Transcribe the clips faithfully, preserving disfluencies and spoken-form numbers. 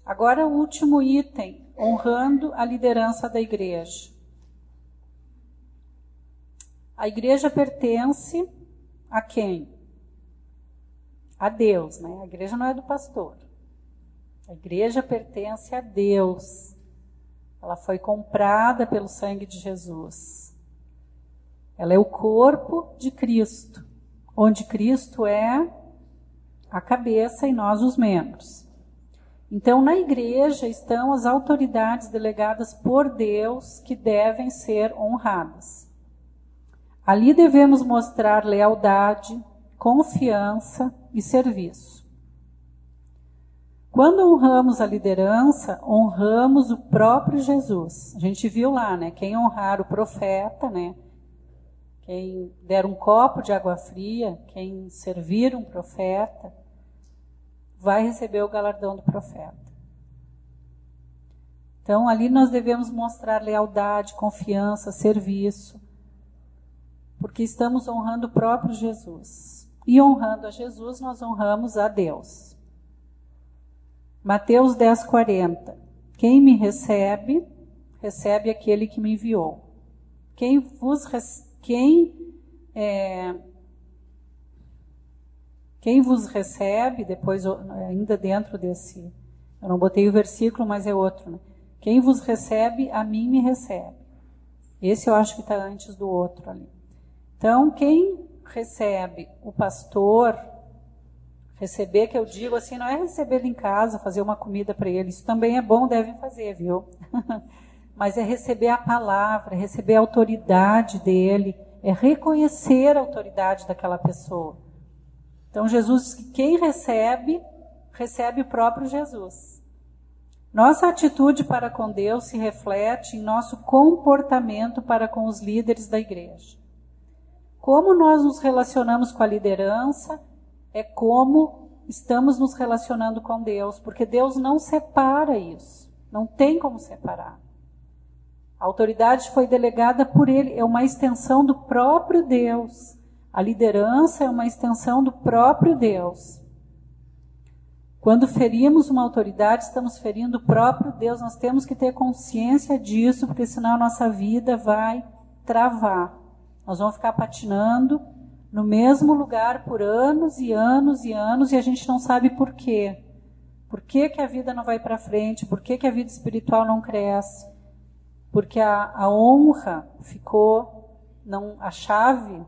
Agora o último item, honrando a liderança da igreja. A igreja pertence a quem? A Deus, né? A igreja não é do pastor. A igreja pertence a Deus. Ela foi comprada pelo sangue de Jesus. Ela é o corpo de Cristo, onde Cristo é a cabeça e nós os membros. Então, na igreja estão as autoridades delegadas por Deus que devem ser honradas. Ali devemos mostrar lealdade, confiança e serviço. Quando honramos a liderança, honramos o próprio Jesus. A gente viu lá, né? Quem honrar o profeta, né? Quem der um copo de água fria, quem servir um profeta, vai receber o galardão do profeta. Então, ali nós devemos mostrar lealdade, confiança, serviço, porque estamos honrando o próprio Jesus. E honrando a Jesus, nós honramos a Deus. Mateus dez, quarenta. Quem me recebe, recebe aquele que me enviou. Quem vos recebe, quem, é, quem vos recebe, depois ainda dentro desse, eu não botei o versículo, mas é outro, né? Quem vos recebe, a mim me recebe. Esse eu acho que está antes do outro ali. Então, quem recebe o pastor, receber, que eu digo assim, não é receber ele em casa, fazer uma comida para ele, isso também é bom, devem fazer, viu? Mas é receber a palavra, é receber a autoridade dele, é reconhecer a autoridade daquela pessoa. Então, Jesus diz que quem recebe, recebe o próprio Jesus. Nossa atitude para com Deus se reflete em nosso comportamento para com os líderes da igreja. Como nós nos relacionamos com a liderança é como estamos nos relacionando com Deus, porque Deus não separa isso, não tem como separar. A autoridade foi delegada por Ele, é uma extensão do próprio Deus. A liderança é uma extensão do próprio Deus. Quando ferimos uma autoridade, estamos ferindo o próprio Deus. Nós temos que ter consciência disso, porque senão a nossa vida vai travar. Nós vamos ficar patinando no mesmo lugar por anos e anos e anos e a gente não sabe por quê. Por que que a vida não vai para frente? Por que que a vida espiritual não cresce? Porque a, a honra ficou, não, a chave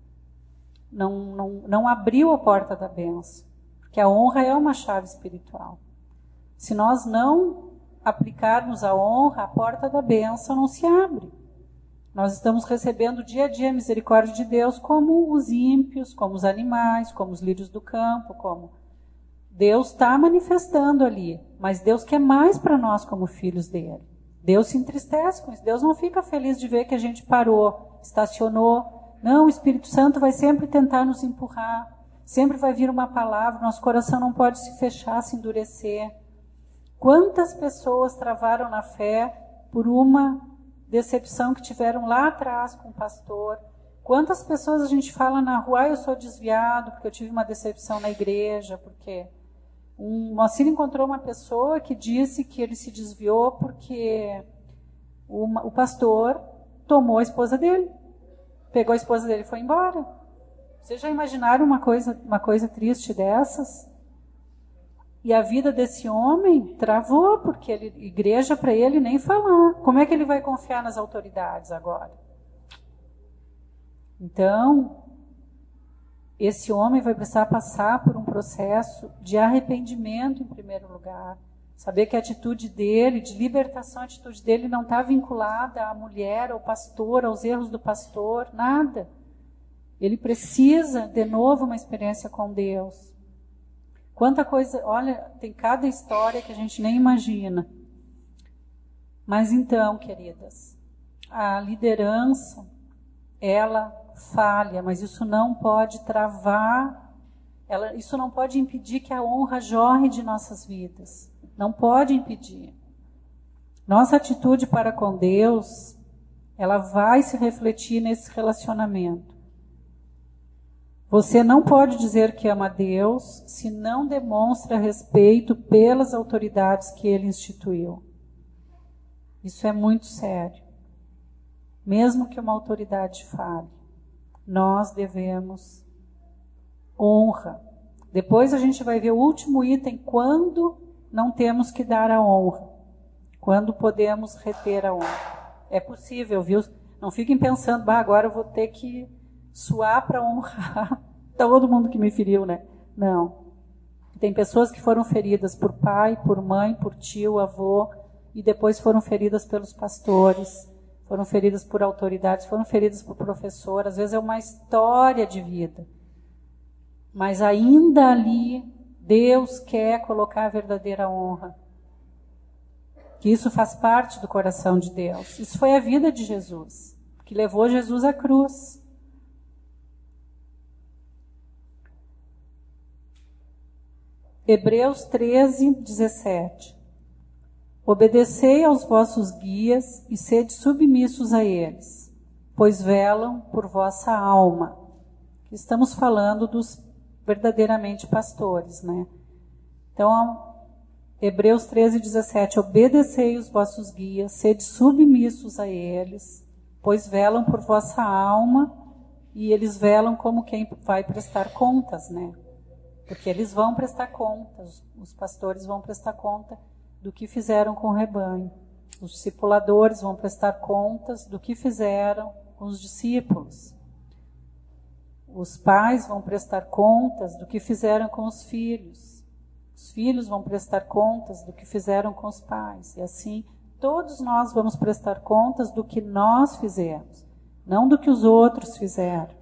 não, não, não abriu a porta da bênção. Porque a honra é uma chave espiritual. Se nós não aplicarmos a honra, a porta da bênção não se abre. Nós estamos recebendo dia a dia a misericórdia de Deus como os ímpios, como os animais, como os lírios do campo, como Deus está manifestando ali. Mas Deus quer mais para nós como filhos dele. Deus se entristece com isso. Deus não fica feliz de ver que a gente parou, estacionou. Não, o Espírito Santo vai sempre tentar nos empurrar. Sempre vai vir uma palavra, nosso coração não pode se fechar, se endurecer. Quantas pessoas travaram na fé por uma decepção que tiveram lá atrás com o pastor? Quantas pessoas a gente fala na rua, ah, eu sou desviado porque eu tive uma decepção na igreja, porque um Moacir encontrou uma pessoa que disse que ele se desviou porque uma, o pastor tomou a esposa dele, pegou a esposa dele e foi embora. Vocês já imaginaram uma coisa, uma coisa triste dessas? E a vida desse homem travou, porque ele, igreja para ele nem falar. Como é que ele vai confiar nas autoridades agora? Então, esse homem vai precisar passar por um processo de arrependimento em primeiro lugar. Saber que a atitude dele, de libertação, a atitude dele não está vinculada à mulher, ao pastor, aos erros do pastor, nada. Ele precisa, de novo, uma experiência com Deus. Quanta coisa, olha, tem cada história que a gente nem imagina. Mas então, queridas, a liderança, ela falha, mas isso não pode travar, ela, isso não pode impedir que a honra jorre de nossas vidas. Não pode impedir. Nossa atitude para com Deus, ela vai se refletir nesse relacionamento. Você não pode dizer que ama a Deus se não demonstra respeito pelas autoridades que Ele instituiu. Isso é muito sério. Mesmo que uma autoridade fale, nós devemos honra. Depois a gente vai ver o último item, quando não temos que dar a honra. Quando podemos reter a honra. É possível, viu? Não fiquem pensando, bah, agora eu vou ter que suar para honrar todo mundo que me feriu, né? Não. Tem pessoas que foram feridas por pai, por mãe, por tio, avô, e depois foram feridas pelos pastores, foram feridas por autoridades, foram feridas por professor. Às vezes é uma história de vida. Mas ainda ali, Deus quer colocar a verdadeira honra. Que isso faz parte do coração de Deus. Isso foi a vida de Jesus, que levou Jesus à cruz. Hebreus treze, dezessete. Obedecei aos vossos guias e sede submissos a eles, pois velam por vossa alma. Estamos falando dos verdadeiramente pastores, né? Então, Hebreus treze, dezessete. Obedecei os vossos guias, sede submissos a eles, pois velam por vossa alma, e eles velam como quem vai prestar contas, né? Porque eles vão prestar contas, os pastores vão prestar conta do que fizeram com o rebanho. Os discipuladores vão prestar contas do que fizeram com os discípulos. Os pais vão prestar contas do que fizeram com os filhos. Os filhos vão prestar contas do que fizeram com os pais. E assim, todos nós vamos prestar contas do que nós fizemos, não do que os outros fizeram.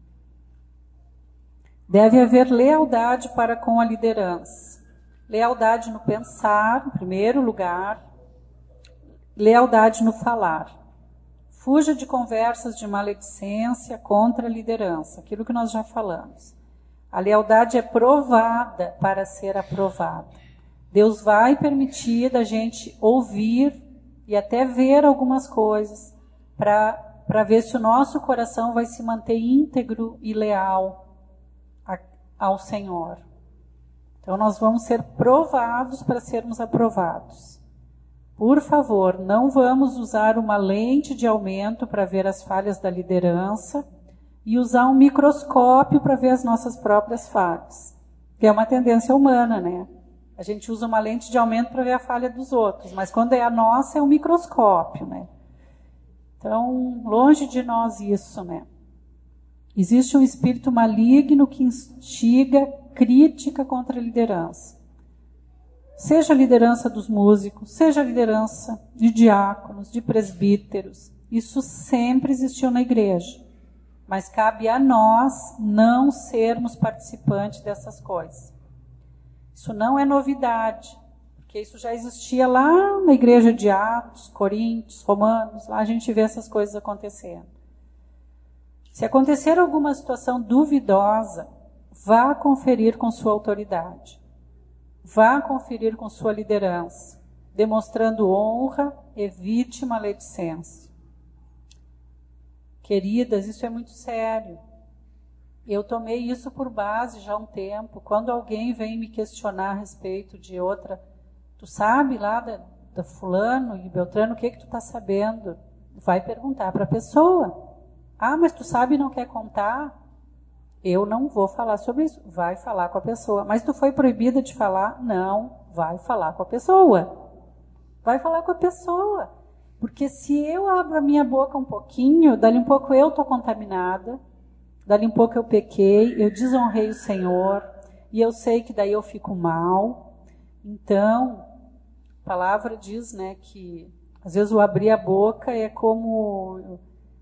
Deve haver lealdade para com a liderança. Lealdade no pensar, em primeiro lugar. Lealdade no falar. Fuja de conversas de maledicência contra a liderança, aquilo que nós já falamos. A lealdade é provada para ser aprovada. Deus vai permitir a gente ouvir e até ver algumas coisas para para ver se o nosso coração vai se manter íntegro e leal a, ao Senhor. Então nós vamos ser provados para sermos aprovados. Por favor, não vamos usar uma lente de aumento para ver as falhas da liderança e usar um microscópio para ver as nossas próprias falhas. Que é uma tendência humana, né? A gente usa uma lente de aumento para ver a falha dos outros, mas quando é a nossa é um microscópio, né? Então, longe de nós isso, né? Existe um espírito maligno que instiga crítica contra a liderança. Seja a liderança dos músicos, seja a liderança de diáconos, de presbíteros. Isso sempre existiu na igreja. Mas cabe a nós não sermos participantes dessas coisas. Isso não é novidade, porque isso já existia lá na igreja de Atos, Coríntios, Romanos, lá a gente vê essas coisas acontecendo. Se acontecer alguma situação duvidosa, vá conferir com sua autoridade. Vá conferir com sua liderança. Demonstrando honra, evite maledicência. Queridas, isso é muito sério. Eu tomei isso por base já há um tempo. Quando alguém vem me questionar a respeito de outra, tu sabe lá da, da fulano e beltrano, o que que tu está sabendo? Vai perguntar para a pessoa. Ah, mas tu sabe e não quer contar? Eu não vou falar sobre isso. Vai falar com a pessoa. Mas tu foi proibida de falar? Não, vai falar com a pessoa. Vai falar com a pessoa. Porque se eu abro a minha boca um pouquinho, dali um pouco eu estou contaminada, dali um pouco eu pequei, eu desonrei o Senhor, e eu sei que daí eu fico mal. Então, a palavra diz, né, que às vezes o abrir a boca é como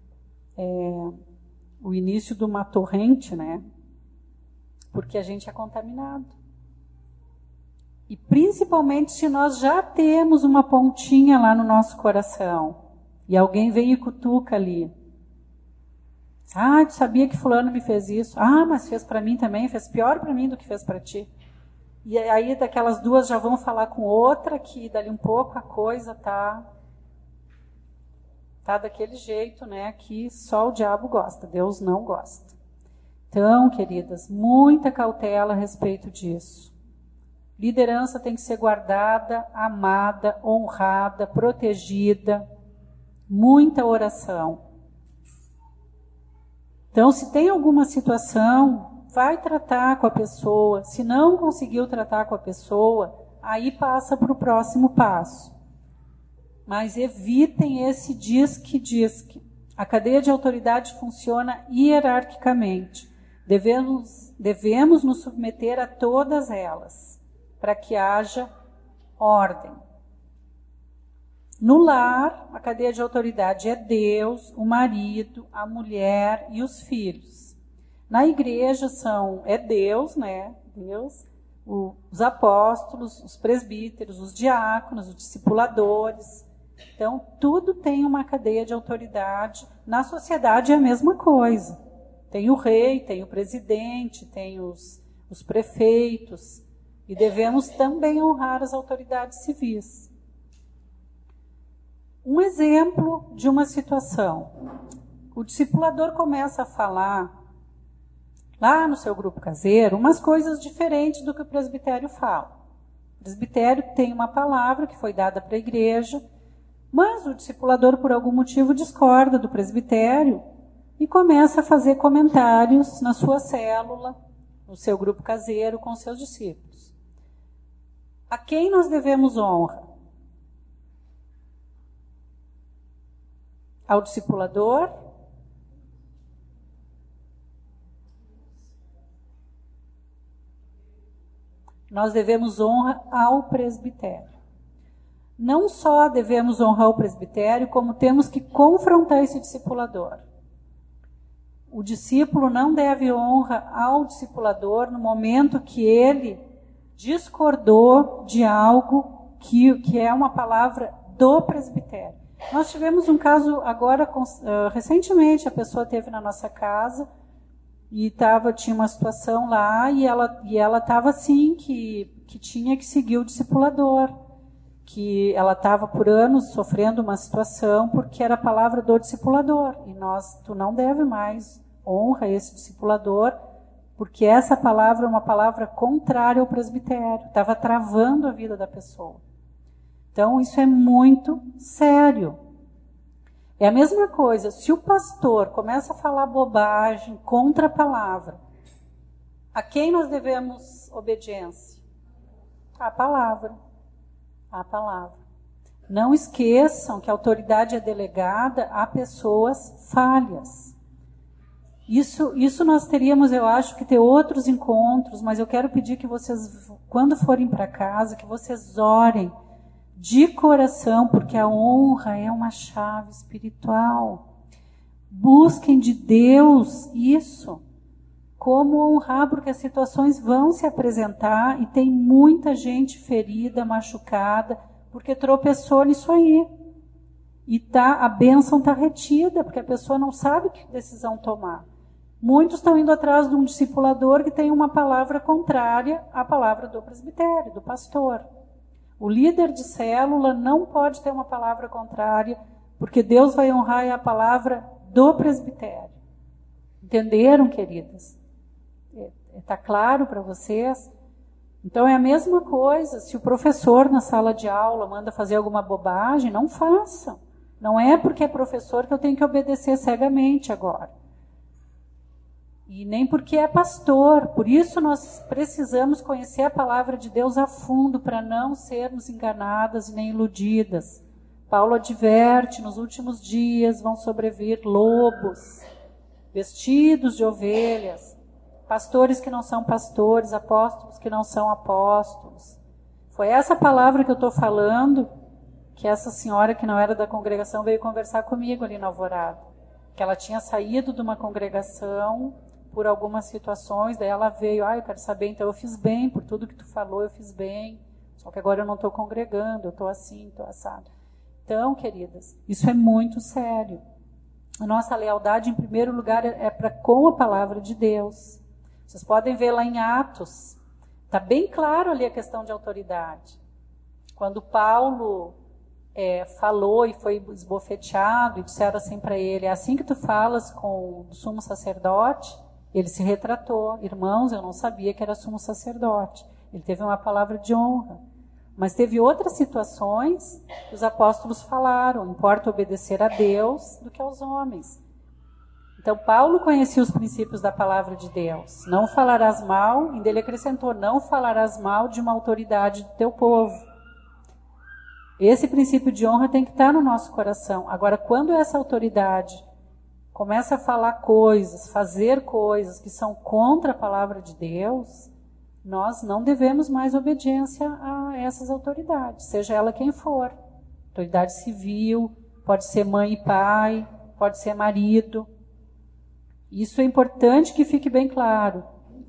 é, o início de uma torrente, né? Porque a gente é contaminado. E principalmente se nós já temos uma pontinha lá no nosso coração, e alguém vem e cutuca ali. Ah, tu sabia que fulano me fez isso? Ah, mas fez para mim também, fez pior para mim do que fez para ti. E aí daquelas duas já vão falar com outra, que dali um pouco a coisa tá, tá daquele jeito, né, que só o diabo gosta, Deus não gosta. Então, queridas, muita cautela a respeito disso. Liderança tem que ser guardada, amada, honrada, protegida. Muita oração. Então, se tem alguma situação, vai tratar com a pessoa. Se não conseguiu tratar com a pessoa, aí passa para o próximo passo. Mas evitem esse diz-que-diz-que. A cadeia de autoridade funciona hierarquicamente. Devemos, devemos nos submeter a todas elas, para que haja ordem. No lar, a cadeia de autoridade é Deus, o marido, a mulher e os filhos. Na igreja são, é Deus, né? Deus, o, os apóstolos, os presbíteros, os diáconos, os discipuladores. Então, tudo tem uma cadeia de autoridade. Na sociedade é a mesma coisa. Tem o rei, tem o presidente, tem os, os prefeitos. E devemos também honrar as autoridades civis. Um exemplo de uma situação. O discipulador começa a falar, lá no seu grupo caseiro, umas coisas diferentes do que o presbitério fala. O presbitério tem uma palavra que foi dada para a igreja, mas o discipulador, por algum motivo, discorda do presbitério e começa a fazer comentários na sua célula, no seu grupo caseiro, com seus discípulos. A quem nós devemos honra? Ao discipulador? Nós devemos honra ao presbitério. Não só devemos honrar o presbitério, como temos que confrontar esse discipulador. O discípulo não deve honra ao discipulador no momento que ele discordou de algo que, que é uma palavra do presbitério. Nós tivemos um caso agora, uh, recentemente, a pessoa esteve na nossa casa e tava, tinha uma situação lá e ela e ela estava assim, que, que tinha que seguir o discipulador, que ela estava por anos sofrendo uma situação porque era a palavra do discipulador. E nós, tu não deve mais honra esse discipulador, porque essa palavra é uma palavra contrária ao presbitério, estava travando a vida da pessoa. Então, isso é muito sério. É a mesma coisa, se o pastor começa a falar bobagem contra a palavra, a quem nós devemos obediência? À palavra. À palavra. Não esqueçam que a autoridade é delegada a pessoas falhas. Isso, isso nós teríamos, eu acho, que ter outros encontros, mas eu quero pedir que vocês, quando forem para casa, que vocês orem de coração, porque a honra é uma chave espiritual. Busquem de Deus isso. Como honrar, porque as situações vão se apresentar e tem muita gente ferida, machucada, porque tropeçou nisso aí. E tá, a bênção está retida, porque a pessoa não sabe que decisão tomar. Muitos estão indo atrás de um discipulador que tem uma palavra contrária à palavra do presbitério, do pastor. O líder de célula não pode ter uma palavra contrária, porque Deus vai honrar a palavra do presbitério. Entenderam, queridas? Está claro para vocês? Então é a mesma coisa, se o professor na sala de aula manda fazer alguma bobagem, não façam. Não é porque é professor que eu tenho que obedecer cegamente agora. E nem porque é pastor. Por isso nós precisamos conhecer a palavra de Deus a fundo, para não sermos enganadas nem iludidas. Paulo adverte, nos últimos dias vão sobrevir lobos, vestidos de ovelhas, pastores que não são pastores, apóstolos que não são apóstolos. Foi essa palavra que eu estou falando, que essa senhora que não era da congregação veio conversar comigo ali na Alvorada. Que ela tinha saído de uma congregação por algumas situações, daí ela veio, ah, eu quero saber, então eu fiz bem, por tudo que tu falou eu fiz bem, só que agora eu não estou congregando, eu estou assim, estou assado. Então, queridas, isso é muito sério. A nossa lealdade, em primeiro lugar, é para com a palavra de Deus. Vocês podem ver lá em Atos, está bem claro ali a questão de autoridade. Quando Paulo é, falou e foi esbofeteado, e disseram assim para ele, é assim que tu falas com o sumo sacerdote? Ele se retratou. Irmãos, eu não sabia que era sumo sacerdote. Ele teve uma palavra de honra. Mas teve outras situações que os apóstolos falaram. Importa obedecer a Deus do que aos homens. Então, Paulo conhecia os princípios da palavra de Deus. Não falarás mal, ainda ele acrescentou, não falarás mal de uma autoridade do teu povo. Esse princípio de honra tem que estar no nosso coração. Agora, quando essa autoridade começa a falar coisas, fazer coisas que são contra a palavra de Deus, nós não devemos mais obediência a essas autoridades, seja ela quem for. Autoridade civil, pode ser mãe e pai, pode ser marido. Isso é importante que fique bem claro.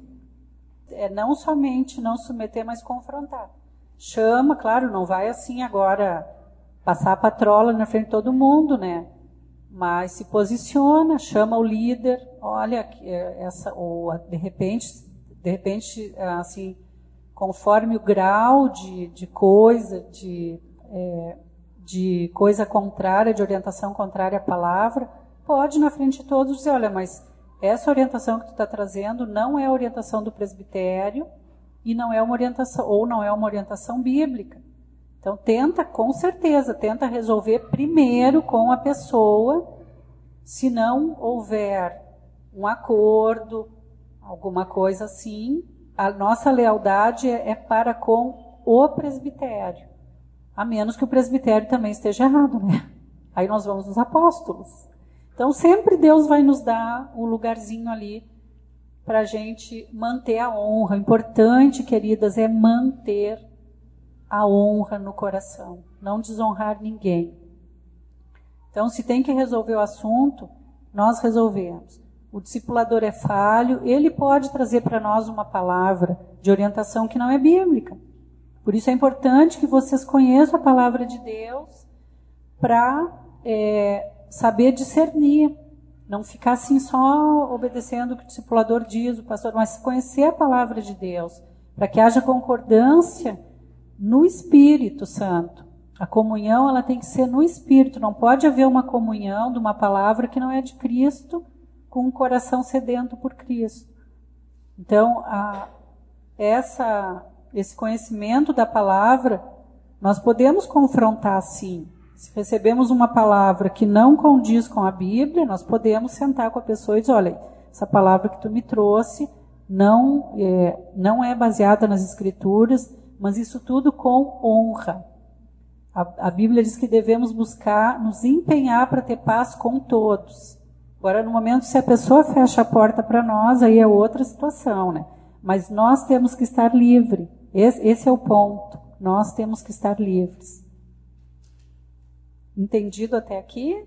É não somente não submeter, mas confrontar. Chama, claro, não vai assim agora passar a patrola na frente de todo mundo, né? Mas se posiciona, chama o líder, olha, essa, ou de repente, de repente, assim, conforme o grau de, de coisa, de, é, de coisa contrária, de orientação contrária à palavra, pode na frente de todos dizer, olha, mas essa orientação que tu está trazendo não é a orientação do presbitério e não é uma orientação, ou não é uma orientação bíblica. Então tenta, com certeza, tenta resolver primeiro com a pessoa, se não houver um acordo, alguma coisa assim, a nossa lealdade é para com o presbitério, a menos que o presbitério também esteja errado, né? Aí nós vamos nos apóstolos. Então, sempre Deus vai nos dar um lugarzinho ali para a gente manter a honra. O importante, queridas, é manter a honra no coração. Não desonrar ninguém. Então, se tem que resolver o assunto, nós resolvemos. O discipulador é falho, ele pode trazer para nós uma palavra de orientação que não é bíblica. Por isso é importante que vocês conheçam a palavra de Deus para... É, saber discernir, não ficar assim só obedecendo o que o discipulador diz, o pastor, mas conhecer a palavra de Deus, para que haja concordância no Espírito Santo. A comunhão, ela tem que ser no Espírito, não pode haver uma comunhão de uma palavra que não é de Cristo, com um coração sedento por Cristo. Então, a, essa, esse conhecimento da palavra, nós podemos confrontar sim. Se recebemos uma palavra que não condiz com a Bíblia, nós podemos sentar com a pessoa e dizer, olha, essa palavra que tu me trouxe não é, não é baseada nas Escrituras, mas isso tudo com honra. A, a Bíblia diz que devemos buscar, nos empenhar para ter paz com todos. Agora, no momento, se a pessoa fecha a porta para nós, aí é outra situação, né? Mas nós temos que estar livres. Esse, esse é o ponto. Nós temos que estar livres. Entendido até aqui?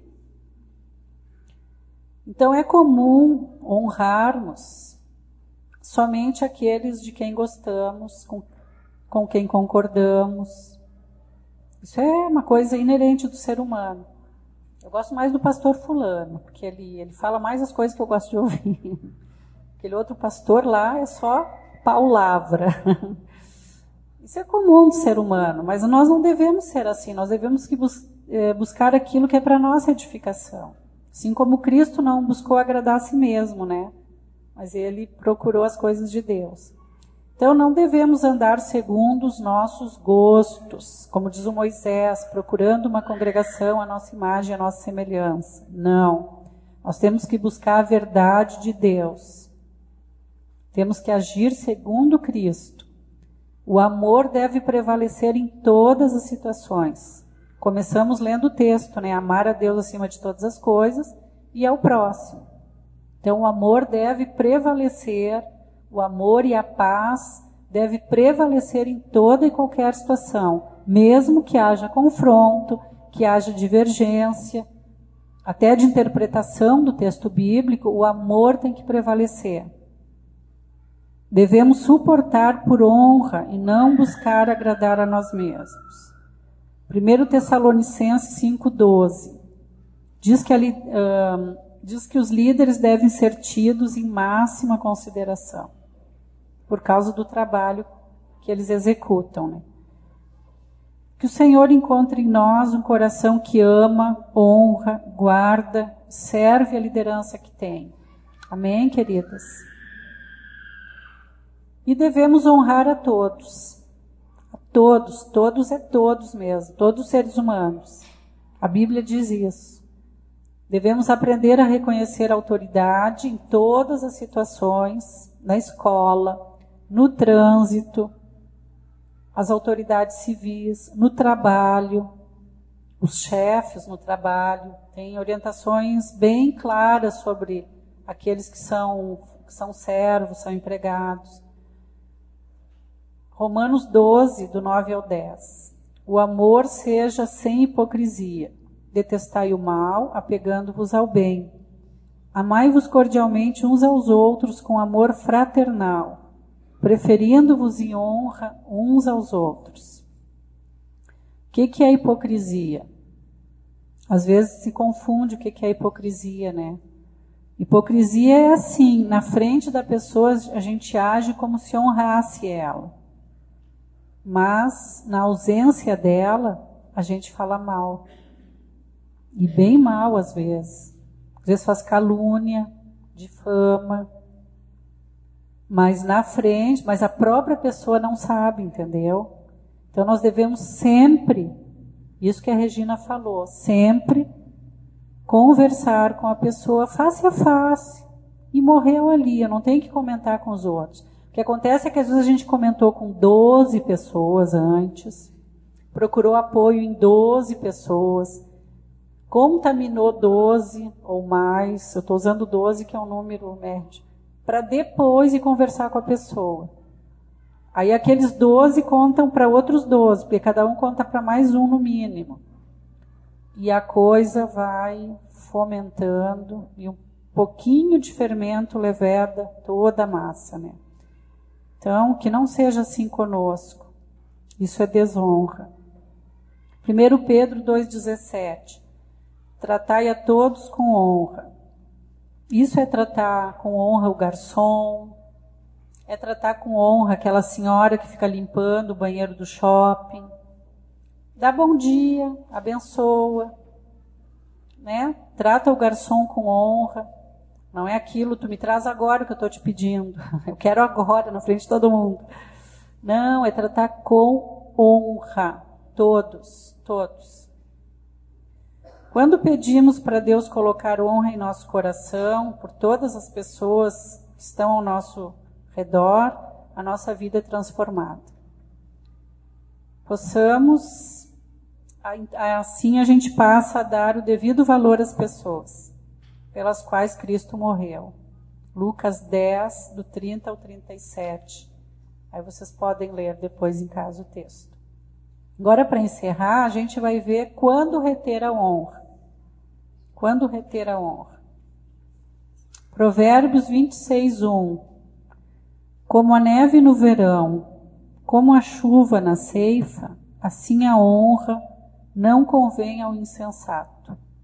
Então é comum honrarmos somente aqueles de quem gostamos, com, com quem concordamos. Isso é uma coisa inerente do ser humano. Eu gosto mais do pastor fulano, porque ele, ele fala mais as coisas que eu gosto de ouvir. Aquele outro pastor lá é só palavra. Isso é comum do ser humano, mas nós não devemos ser assim, nós devemos que bus- é, buscar aquilo que é para nossa edificação. Assim como Cristo não buscou agradar a si mesmo, né? Mas ele procurou as coisas de Deus. Então não devemos andar segundo os nossos gostos, como diz o Moisés, procurando uma congregação à nossa imagem, à nossa semelhança. Não. Nós temos que buscar a verdade de Deus. Temos que agir segundo Cristo. O amor deve prevalecer em todas as situações. Começamos lendo o texto, né? Amar a Deus acima de todas as coisas e ao próximo. Então o amor deve prevalecer, o amor e a paz deve prevalecer em toda e qualquer situação, mesmo que haja confronto, que haja divergência, até de interpretação do texto bíblico, o amor tem que prevalecer. Devemos suportar por honra e não buscar agradar a nós mesmos. primeiro Tessalonicenses cinco, doze. Diz que, ali, uh, diz que os líderes devem ser tidos em máxima consideração, por causa do trabalho que eles executam, né? Que o Senhor encontre em nós um coração que ama, honra, guarda, serve a liderança que tem. Amém, queridas? E devemos honrar a todos. A todos, todos é todos mesmo, todos os seres humanos. A Bíblia diz isso. Devemos aprender a reconhecer a autoridade em todas as situações, na escola, no trânsito, as autoridades civis, no trabalho, os chefes no trabalho. Tem orientações bem claras sobre aqueles que são, que são servos, são empregados. Romanos doze, do nove ao dez. O amor seja sem hipocrisia. Detestai o mal, apegando-vos ao bem. Amai-vos cordialmente uns aos outros com amor fraternal, preferindo-vos em honra uns aos outros. O que, que é hipocrisia? Às vezes se confunde o que, que é hipocrisia, né? Hipocrisia é assim, na frente da pessoa a gente age como se honrasse ela. Mas na ausência dela, a gente fala mal. E bem mal às vezes. Às vezes faz calúnia, difama. Mas na frente, mas a própria pessoa não sabe, entendeu? Então nós devemos sempre, isso que a Regina falou, sempre conversar com a pessoa face a face. E morreu ali, eu não tenho que comentar com os outros. O que acontece é que às vezes a gente comentou com doze pessoas antes, procurou apoio em doze pessoas, contaminou doze ou mais, eu estou usando doze que é um número médio, para depois ir conversar com a pessoa. Aí aqueles doze contam para outros doze, porque cada um conta para mais um no mínimo. E a coisa vai fomentando, e um pouquinho de fermento leveda toda a massa, né? Então, que não seja assim conosco. Isso é desonra. primeiro Pedro dois, dezessete. Tratai a todos com honra. Isso é tratar com honra o garçom, é tratar com honra aquela senhora que fica limpando o banheiro do shopping. Dá bom dia, abençoa, né? Trata o garçom com honra. Não é aquilo, tu me traz agora o que eu estou te pedindo. Eu quero agora, na frente de todo mundo. Não, é tratar com honra. Todos, todos. Quando pedimos para Deus colocar honra em nosso coração, por todas as pessoas que estão ao nosso redor, a nossa vida é transformada. Possamos, assim a gente passa a dar o devido valor às pessoas pelas quais Cristo morreu. Lucas dez, do trinta ao trinta e sete. Aí vocês podem ler depois em casa o texto. Agora, para encerrar, a gente vai ver quando reter a honra. Quando reter a honra. Provérbios vinte e seis, um. Como a neve no verão, como a chuva na ceifa, assim a honra não convém ao insensato.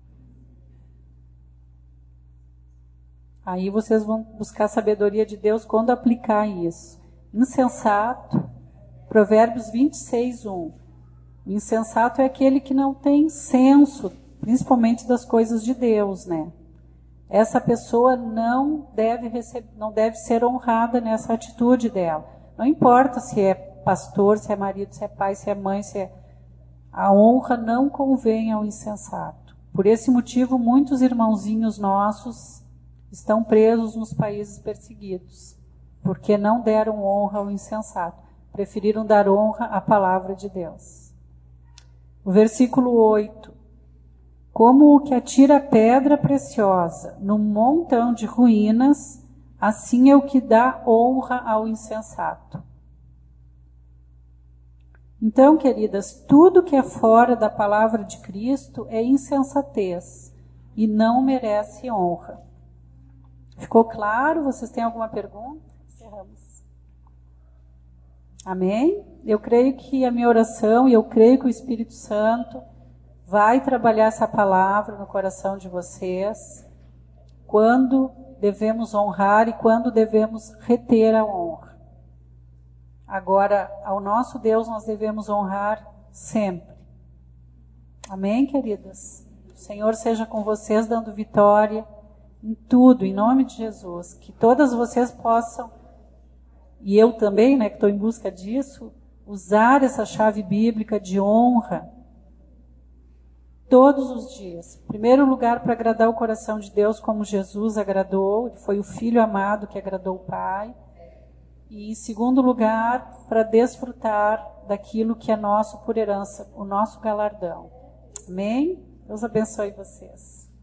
Aí vocês vão buscar a sabedoria de Deus quando aplicar isso. Insensato, Provérbios vinte e seis, um. O insensato é aquele que não tem senso, principalmente das coisas de Deus, né? Essa pessoa não deve, receber, não deve ser honrada nessa atitude dela. Não importa se é pastor, se é marido, se é pai, se é mãe, se é... A honra não convém ao insensato. Por esse motivo, muitos irmãozinhos nossos estão presos nos países perseguidos, porque não deram honra ao insensato. Preferiram dar honra à palavra de Deus. O versículo oito. Como o que atira pedra preciosa num montão de ruínas, assim é o que dá honra ao insensato. Então, queridas, tudo que é fora da palavra de Cristo é insensatez e não merece honra. Ficou claro? Vocês têm alguma pergunta? Encerramos. Amém? Eu creio que a minha oração, e eu creio que o Espírito Santo vai trabalhar essa palavra no coração de vocês, quando devemos honrar e quando devemos reter a honra. Agora, ao nosso Deus nós devemos honrar sempre. Amém, queridas? O Senhor seja com vocês, dando vitória em tudo, em nome de Jesus. Que todas vocês possam, e eu também, né, que estou em busca disso, usar essa chave bíblica de honra todos os dias. Em primeiro lugar, para agradar o coração de Deus, como Jesus agradou, foi o Filho amado que agradou o Pai. E em segundo lugar, para desfrutar daquilo que é nosso por herança, o nosso galardão. Amém? Deus abençoe vocês.